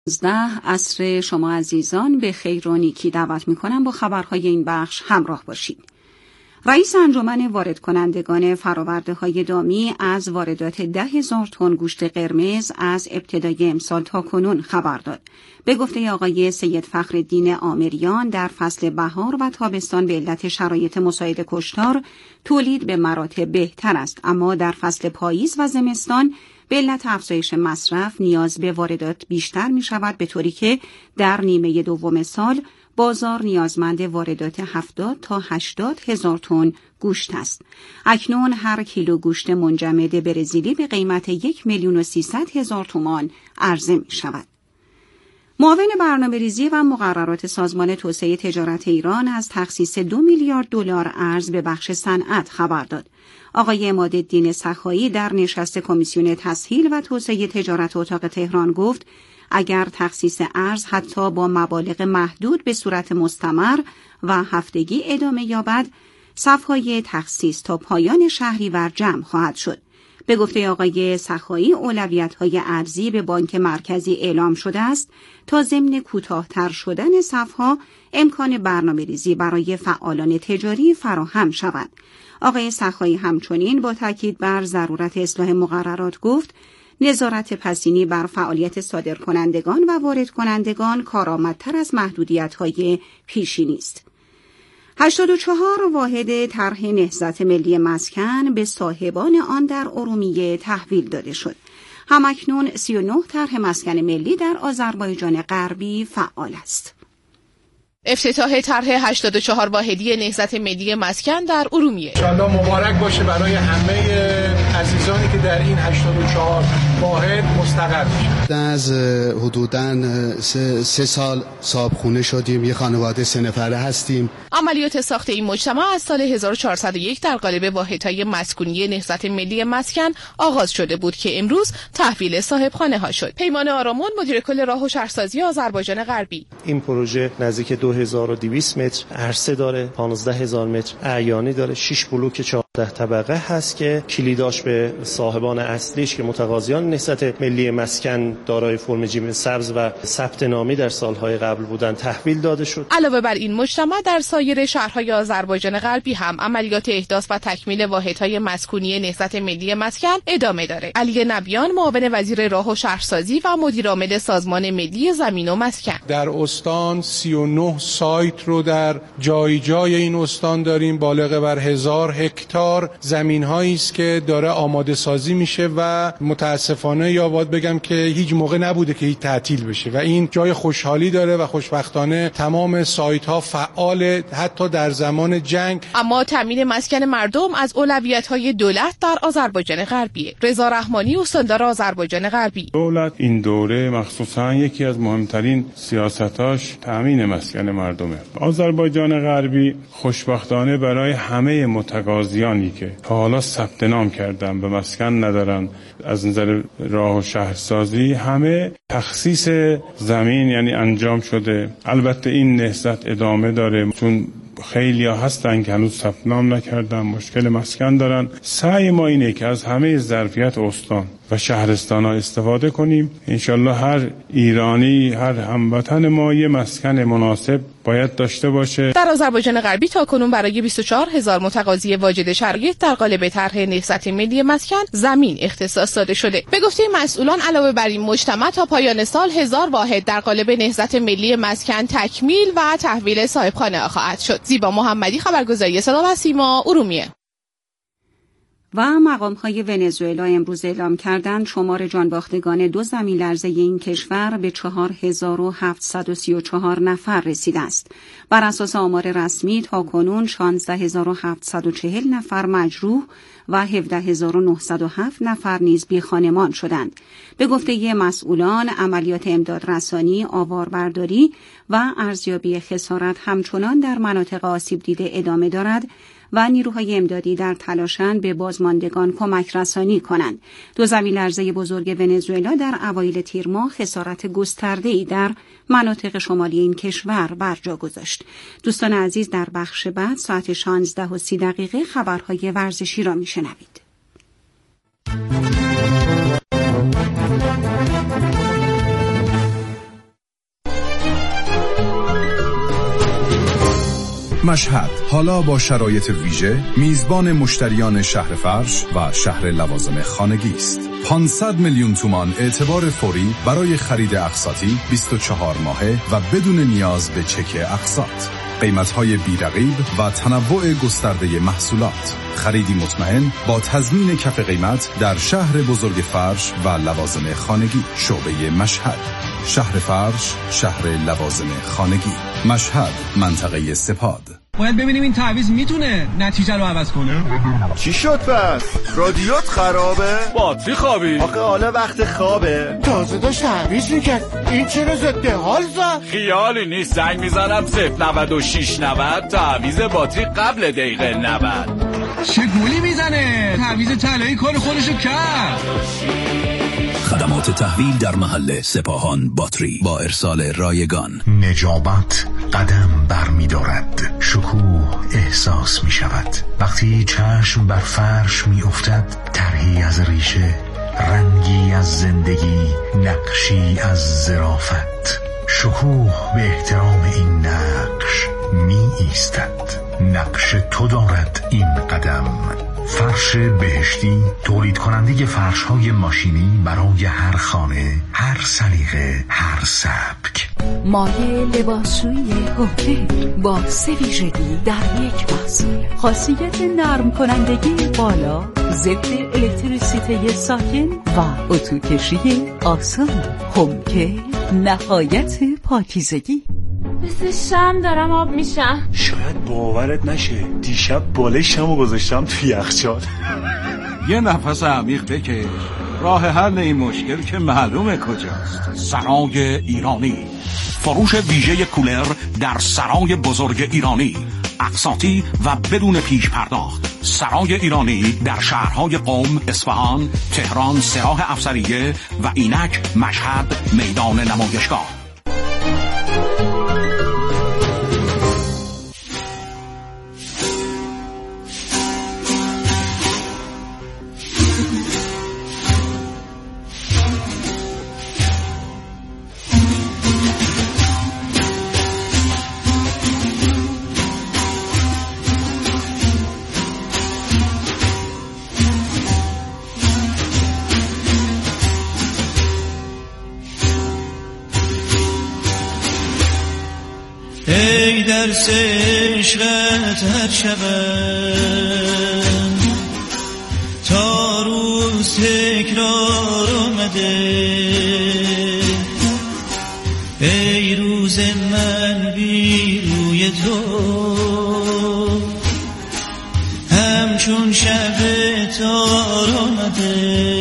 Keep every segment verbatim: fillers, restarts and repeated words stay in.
ده عصر شما عزیزان به خیر و نیکی دعوت می‌کنم با خبرهای این بخش همراه باشید. رئیس انجمن وارد کنندگان فرآورده‌های دامی از واردات ده هزار تن گوشت قرمز از ابتدای امسال تا کنون خبر داد. به گفته آقای سید فخرالدین آمریان در فصل بهار و تابستان به علت شرایط مساعد کشتار تولید به مراتب بهتر است، اما در فصل پاییز و زمستان به علت افزایش مصرف نیاز به واردات بیشتر می شود، به طوری که در نیمه دوم سال بازار نیازمند واردات هفتاد تا هشتاد هزار تن گوشت است. اکنون هر کیلو گوشت منجمد برزیلی به قیمت یک میلیون و سیصد هزار تومان عرضه می شود. معاون برنامه‌ریزی و مقررات سازمان توسعه تجارت ایران از تخصیص دو میلیارد دلار ارز به بخش صنعت خبر داد. آقای عمادالدین سخایی در نشست کمیسیون تسهیل و توسعه تجارت اتاق تهران گفت اگر تخصیص ارز حتی با مبالغ محدود به صورت مستمر و هفتگی ادامه یابد، صف‌های تخصیص تا پایان شهریور جمع خواهد شد. به گفته آقای سخایی اولویت‌های ارزی به بانک مرکزی اعلام شده است تا ضمن کوتاه‌تر شدن صف‌ها امکان برنامه‌ریزی برای فعالان تجاری فراهم شود. آقای سخایی همچنین با تاکید بر ضرورت اصلاح مقررات گفت نظارت پسینی بر فعالیت صادرکنندگان و وارد کنندگان کارآمدتر از محدودیت‌های پیشینی است. هشتاد و چهار واحد طرح نهضت ملی مسکن به صاحبان آن در ارومیه تحویل داده شد. همکنون سی و نه طرح مسکن ملی در آذربایجان غربی فعال است. افتتاح طرح هشتاد و چهار واحدی نهضت ملی مسکن در ارومیه. انشالله مبارک باشه برای همه عزیزانی که در این هشتاد و چهار واحد مستقر میشن. از حدوداً سه, سه سال صاحبخونه شدیم، یه خانواده سه نفره هستیم. عملیات ساخت این مجتمع از سال هزار و چهارصد و یک در قالب واحدهای مسکونی نهضت ملی مسکن آغاز شده بود که امروز تحویل صاحبخانه ها شد. پیمان آرامون مدیر کل راه و شهرسازی آذربایجان غربی: این پروژه نزدیک دو هزار و دویست متر عرضه داره، پانزده هزار متر اعیانی داره، شش بلوک چهارده طبقه هست که کلیداش به صاحبان اصلیش که متقاضیان نهضت ملی مسکن دارای فرم جیم سبز و ثبت نامی در سالهای قبل بودن تحویل داده شد. علاوه بر این مجتمع در سایر شهرهای آذربایجان غربی هم عملیات احداث و تکمیل واحدهای مسکونی نهضت ملی مسکن ادامه داره. علی نبیان معاون وزیر راه و شهرسازی و مدیر عامل سازمان ملی زمین و مسکن: در استان سی و نه سایت رو در جای جای این استان داریم، بالغ بر هزار هکتار زمین هایی است که داره آماده سازی میشه و متاسفانه یا باید بگم که هیچ موقع نبوده که هیچ تعطیل بشه و این جای خوشحالی داره و خوشبختانه تمام سایت ها فعال حتی در زمان جنگ. اما تامین مسکن مردم از اولویت های دولت در آذربایجان غربیه. رضا رحمانی استاندار آذربایجان غربی: دولت این دوره مخصوصا یکی از مهمترین سیاستاش تامین مسکن مردمه. آذربایجان غربی خوشبختانه برای همه متقاضیانی که تا حالا ثبت نام کردن به مسکن ندارن از نظر راه و شهرسازی همه تخصیص زمین یعنی انجام شده. البته این نهضت ادامه داره چون خیلی ها هستن که هنوز ثبت نام نکردن، مشکل مسکن دارن. سعی ما اینه که از همه ظرفیت استان و شهرستان ها استفاده کنیم. انشالله هر ایرانی، هر هموطن ما یه مسکن مناسب باید داشته باشه. در آذربایجان غربی تاکنون برای بیست و چهار هزار متقاضی واجد شرایط در قالب طرح نهضت ملی مسکن زمین اختصاص داده شده. به گفته مسئولان علاوه بر این مجتمع تا پایان سال هزار واحد در قالب نهضت ملی مسکن تکمیل و تحویل صاحبخانه خواهد شد. زیبا محمدی، خبرگزاری صدا و سیما، ارومیه. و مقام‌های ونزوئلا امروز اعلام کردند شمار جانباختگان دو زمین‌لرزه این کشور به چهار هزار و هفتصد و سی و چهار نفر رسیده است. بر اساس آمار رسمی تاکنون شانزده هزار و هفتصد و چهل نفر مجروح و هفده هزار و نهصد و هفت نفر نیز بی‌خانمان شدند. به گفته مسئولان عملیات امداد رسانی، آواربرداری و ارزیابی خسارت همچنان در مناطق آسیب دیده ادامه دارد و نیروهای امدادی در تلاشند به بازماندگان کمک رسانی کنند. دو زمین‌لرزه بزرگ ونزوئلا در اوایل تیر ماه خسارت گسترده‌ای در مناطق شمالی این کشور بر جا گذاشت. دوستان عزیز، در بخش بعد ساعت شانزده و سی دقیقه خبرهای ورزشی را میشنوید. مشهد حالا با شرایط ویژه میزبان مشتریان شهر فرش و شهر لوازم خانگی است. پانصد میلیون تومان اعتبار فوری برای خرید اقساطی بیست و چهار ماهه و بدون نیاز به چک اقساط. قیمت‌های بی‌رقیب و تنوع گسترده محصولات. خریدی مطمئن با تضمین کف قیمت در شهر بزرگ فرش و لوازم خانگی. شعبه مشهد، شهر فرش، شهر لوازم خانگی. مشهد، منطقه سپاد. باید ببینیم این تعویض میتونه نتیجه رو عوض کنه. چی شد پس؟ رادیوت خرابه؟ باتری خوابی؟ آخه حالا وقت خوابه. تازه داشت تعویض میکرد. این چرا ضد حال زد؟ خیالی نیست، زنگ میزنم صفر نود و شش نود تعویض باتری قبل دقیقه نود. چه گولی میزنه؟ تعویض طلایی کار خودشو کرد. خدمات تحویل در محل سپاهان باتری با ارسال رایگان. نجابت قدم بر می دارد، شکوه احساس می شود وقتی چشم بر فرش می افتد. طرحی از ریشه، رنگی از زندگی، نقشی از ظرافت. شکوه به احترام این نقش می ایستد. نقش تو دارد این قدم. فرش بهشتی، تولید کننده فرش های ماشینی برای هر خانه، هر سلیقه، هر سبک. مایه لباسشویی هوکه با سه ویژگی در یک محصول. خاصیت نرم کنندگی بالا، ضد الکتریسیته ساکن و اتوکشی آسان. هوکه نهایت پاکیزگی. مثل شم دارم آب میشم. شاید باورت نشه دیشب بالشمو گذاشتم تو یخچال. یه نفس عمیق بکش، راه حل این مشکل که معلومه کجاست. سرای ایرانی، فروش ویژه کولر در سرای بزرگ ایرانی، اقساطی و بدون پیش پرداخت. سرای ایرانی در شهرهای قم، اصفهان، تهران، سراح افسریه و اینک مشهد میدان نمایشگاه. ای درس عشقت هر شبم تا روز تکرار آمده. ای روز من بی روی تو همچون شب تار آمده.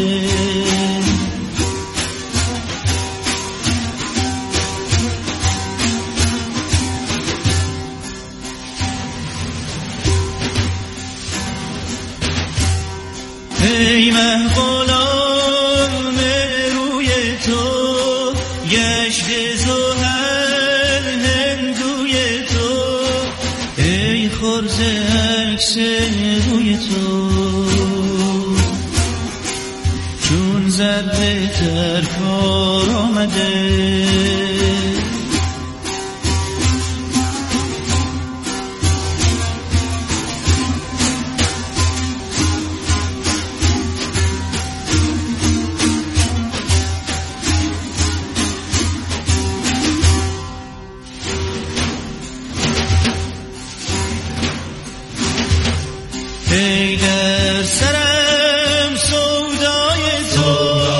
ای مه غلام روی تو گشت زحل هندوی تو. ای خرز عکس روی تو چون ذره در کار آمده. ای در سرم سودای تو،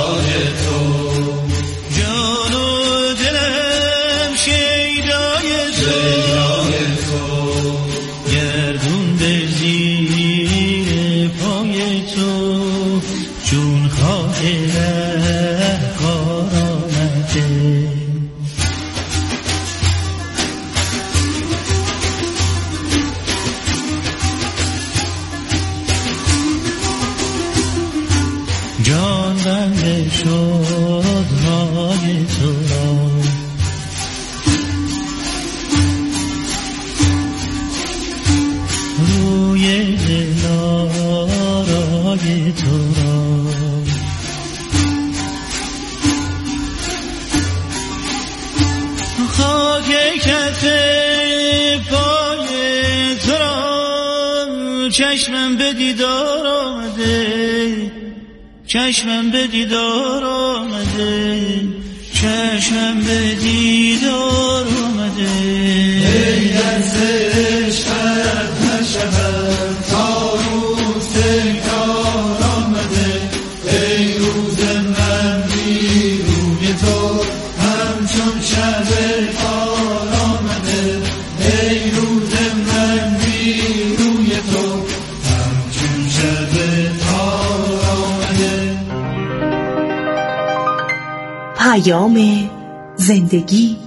جان و دلم شیدای تو. گردون در زیر پای تو چون خاک رهکار آمده. جان بنده شد رای تو را، روی دلارای تو را. خاک کف پای چشمم به دیدار آمده، چشمم به دیدار آمده، چشمم به دیدار آمده. ای از عشقت نشود تا روز تکرار آمده، ای روز من بی روی تو همچون شب تار آمده، ای روز من بی روی تو همچون شب تار آمده. پیام زندگی.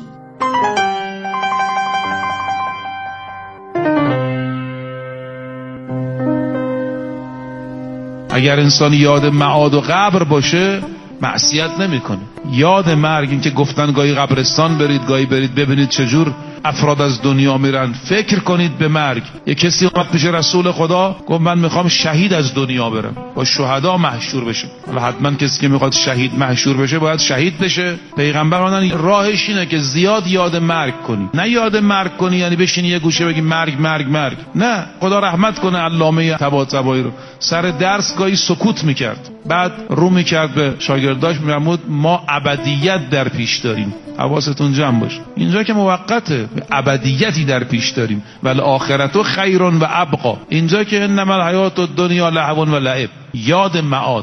اگر انسان یاد معاد و قبر باشه معصیت نمیکنه. یاد مرگ، این که گفتن گاهی قبرستان برید، گاهی برید ببینید چجور افراد از دنیا میرن، فکر کنید به مرگ. یه کسی اومد پیش رسول خدا گفت من میخوام شهید از دنیا برم، با شهدا محشور بشه. و حتما کسی که میخواد شهید محشور بشه باید شهید بشه. پیغمبر گفتن راهش اینه که زیاد یاد مرگ کنی. نه یاد مرگ کنی یعنی بشینی یه گوشه بگی مرگ مرگ مرگ. نه، خدا رحمت کنه علامه طباطبایی رو، سر درس گاهی سکوت میکرد، بعد رو میکرد به شاگرداش میفرمود ما ابدیت در پیش داریم، حواستون جمع باشه. اینجا که موقته، ابدیتی در پیش داریم. ولی آخرتو خیرون و ابقا. اینجا که انما الحیات الدنیا لهو و لعب، یاد معاد.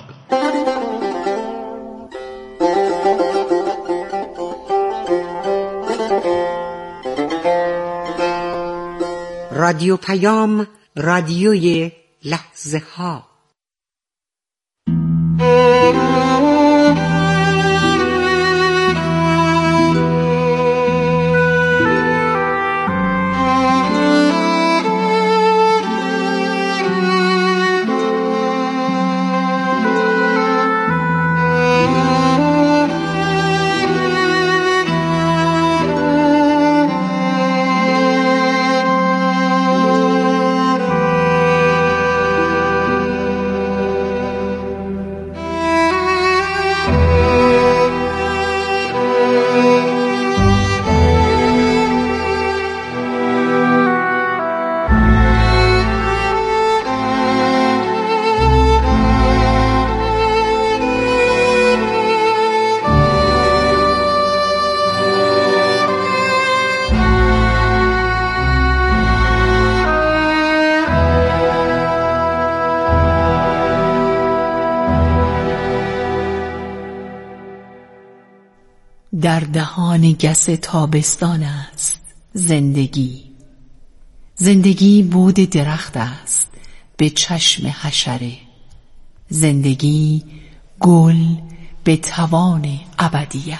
رادیو پیام، رادیوی لحظه ها. در دهان گس تابستان است زندگی. زندگی بود درخت است به چشم حشره. زندگی گل به توان ابدیت.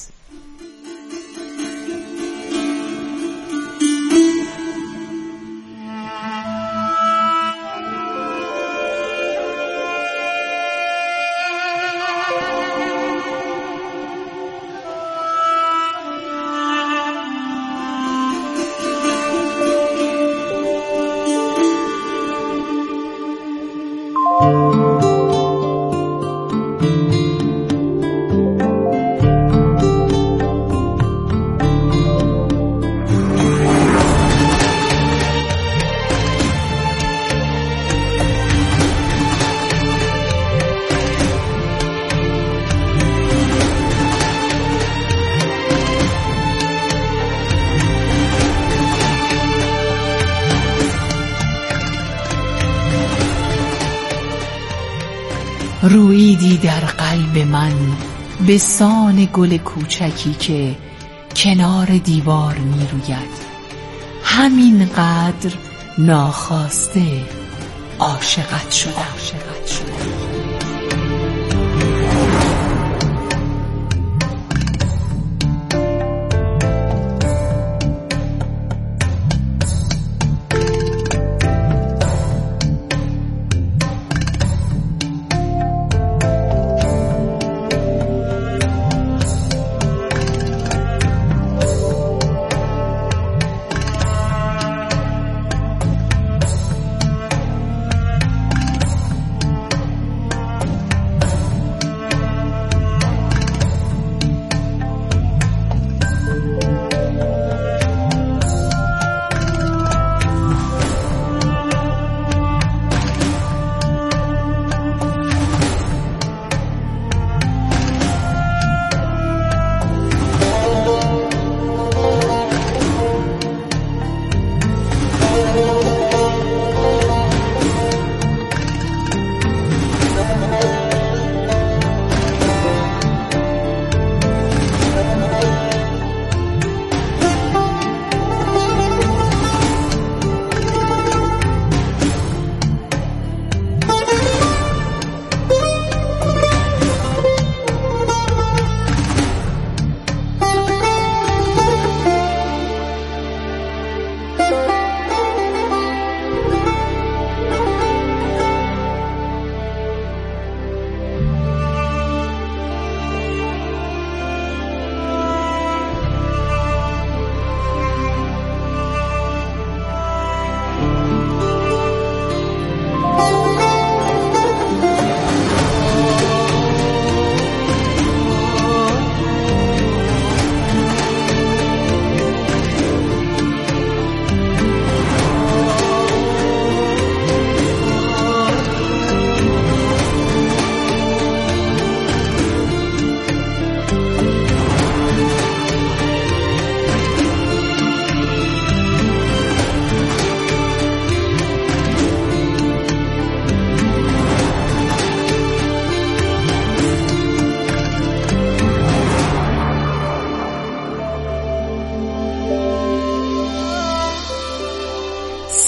رویدی در قلب من به سان گل کوچکی که کنار دیوار می روید. همین قدر ناخواسته عاشقت شدم. عاشقت شدم.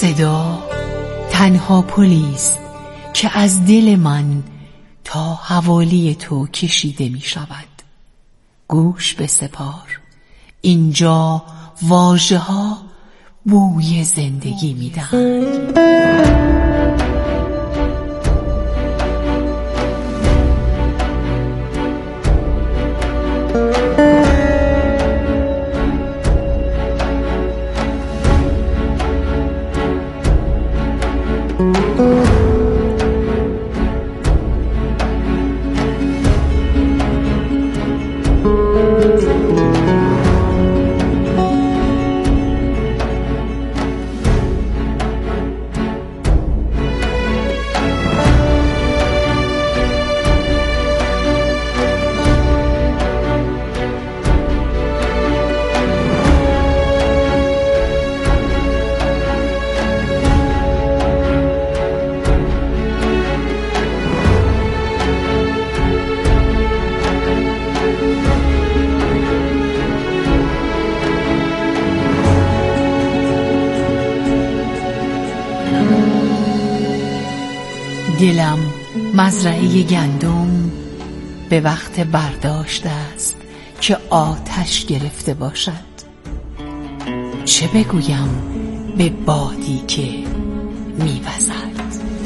صدا تنها پلیست که از دل من تا حوالی تو کشیده می شود. گوش به سپار، اینجا واژه ها بوی زندگی می دهند. دلم مزرعه گندم به وقت برداشت است که آتش گرفته باشد. چه بگویم به بادی که می‌وزد؟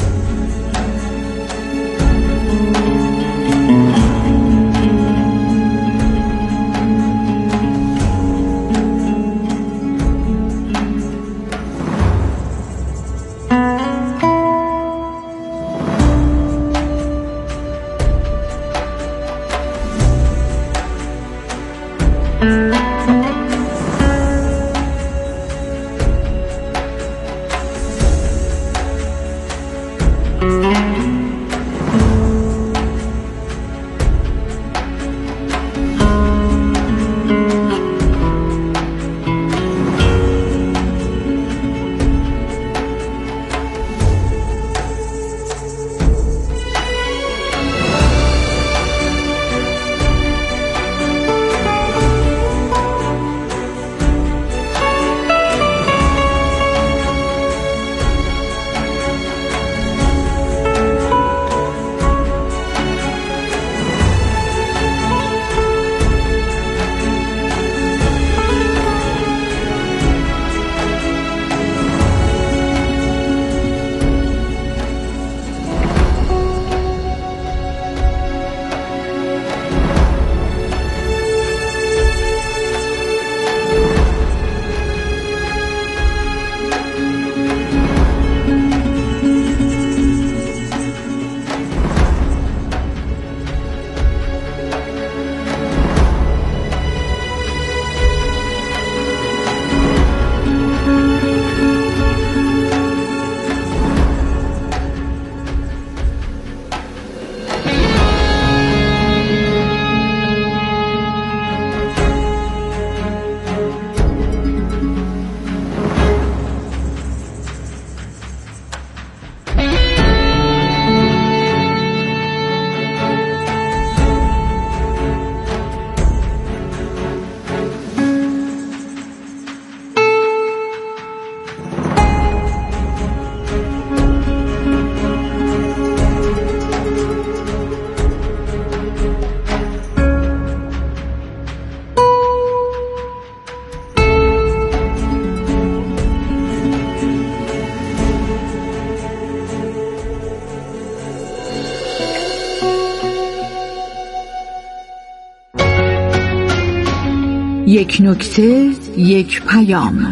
یک نکته، یک پیام.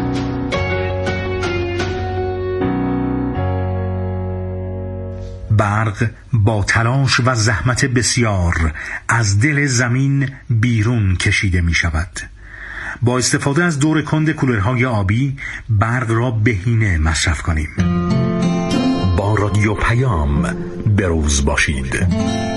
برق با تلاش و زحمت بسیار از دل زمین بیرون کشیده می شود. با استفاده از دور کند کولرهای آبی برق را بهینه مصرف کنیم. با رادیو پیام بروز باشید.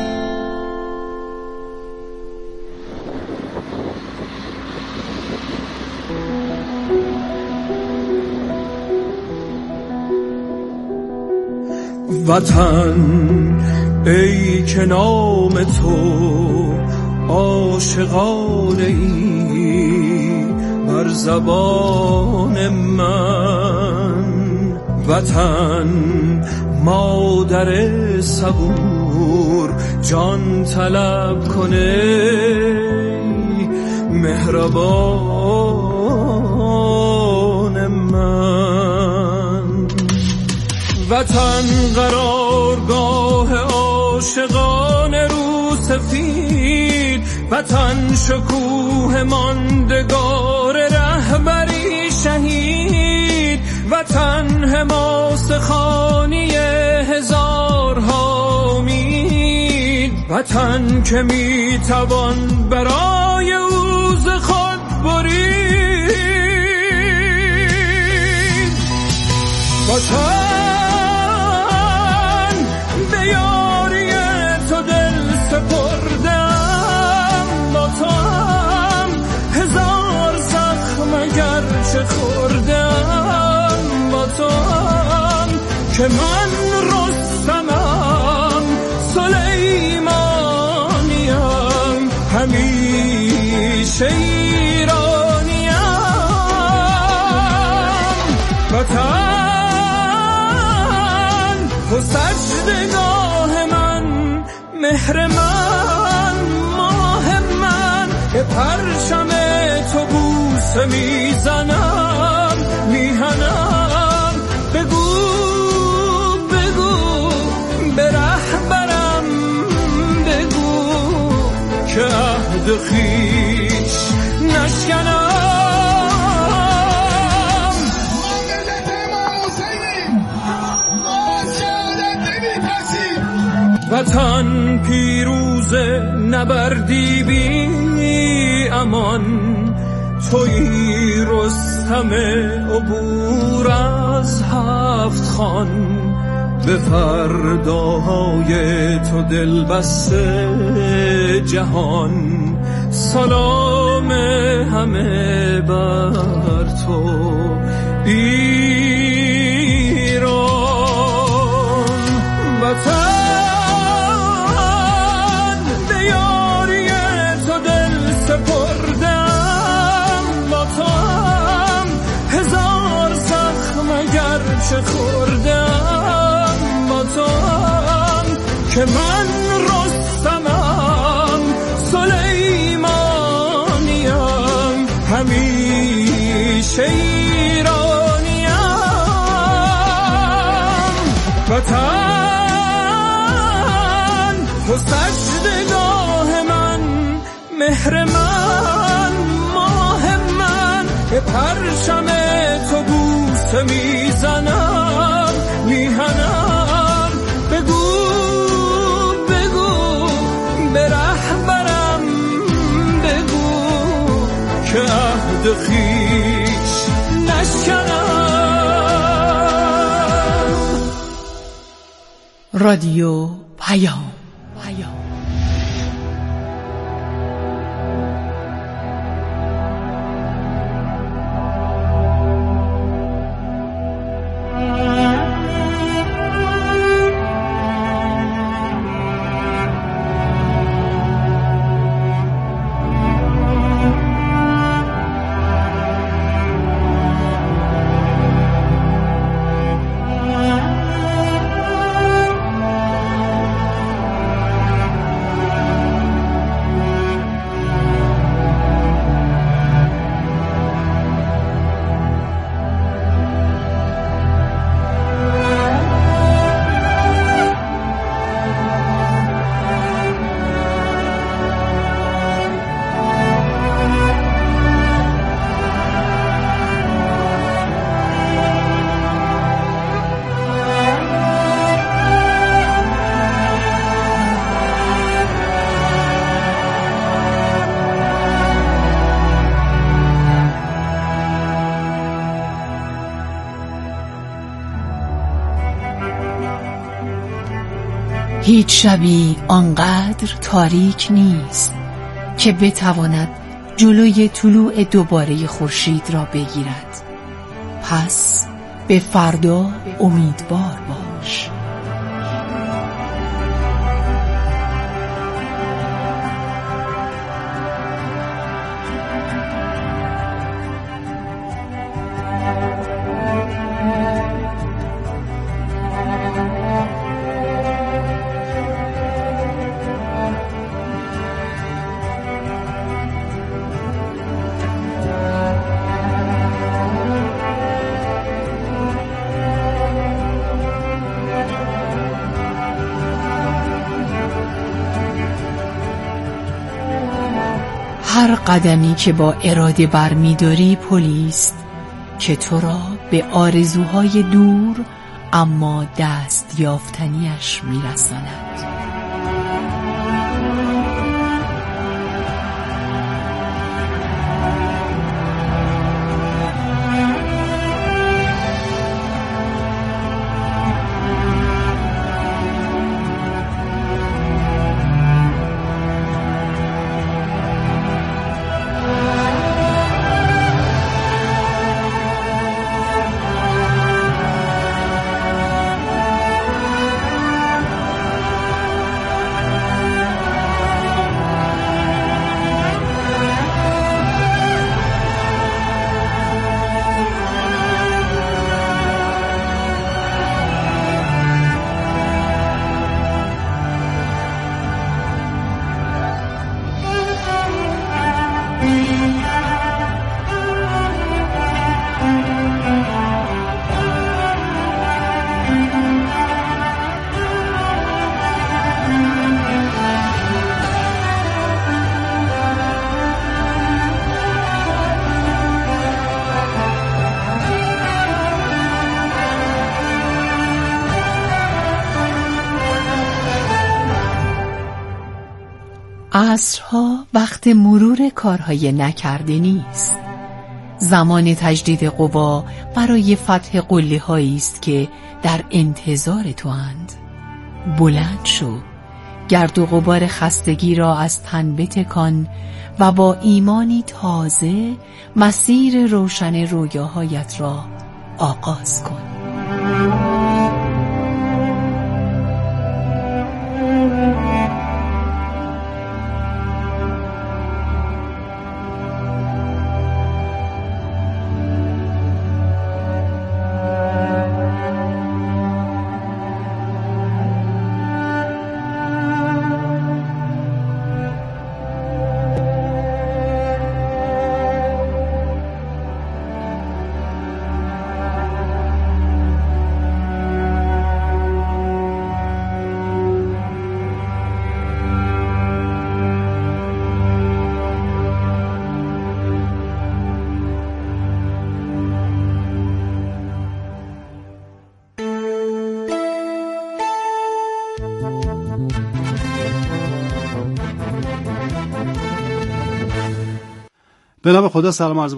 وطن ای که نام تو عاشقانه ای بر زبان من، وطن مادر صبور جان طلب کنه مهربان من. وطن قرارگاه عاشقان رو سفید، وطن شکوه ماندگار رهبری شهید، وطن حماس خانی هزارها امید، وطن که میتوان برای او ز خود برید. وطن به یاری تو دل سپردم، با تو هم هزار زخم اگرچه خوردم، با تو هم که من رستمم سلیمانیم، همیشه ایرانیم. وطن تو سجدگاه من، مهر من، ماه من، به پرچم تو بوسه میزنم، میهنم. بگو بگو به رهبرم بگو که عهد خویش نشکنم. وطن پیروز نبردی بی امان، تویی رستم عبور از هفت خان، به فرداهای تو دل بسته جهان، سلام همه بر تو ایران. وطن سپردم، با تو هم هزار زخم اگرچه خوردم، با تو هم که من رستمم سلیمانیم، همیشه ایرانیم. وطن تو سجدگاه من، مهر من، ماه من، به پرچم تو بوسه میزنم، میهنم. بگو بگو به رهبرم بگو که عهد خویش نشکنم. رادیو پیام پیام هیچ شبی آنقدر تاریک نیست که بتواند جلوی طلوع دوباره خورشید را بگیرد. پس به فردا امیدوار باش. هر قدمی که با اراده برمی‌داری پلیست که تو را به آرزوهای دور اما دست یافتنیش میرساند. عصرها وقت مرور کارهای نکرده نیست. زمان تجدید قوا برای فتح قله هایی است که در انتظار تو اند. بلند شو، گرد و غبار خستگی را از تن بتکان و با ایمانی تازه مسیر روشن رویاهایت را آغاز کن. به نام خدا. سلام عرض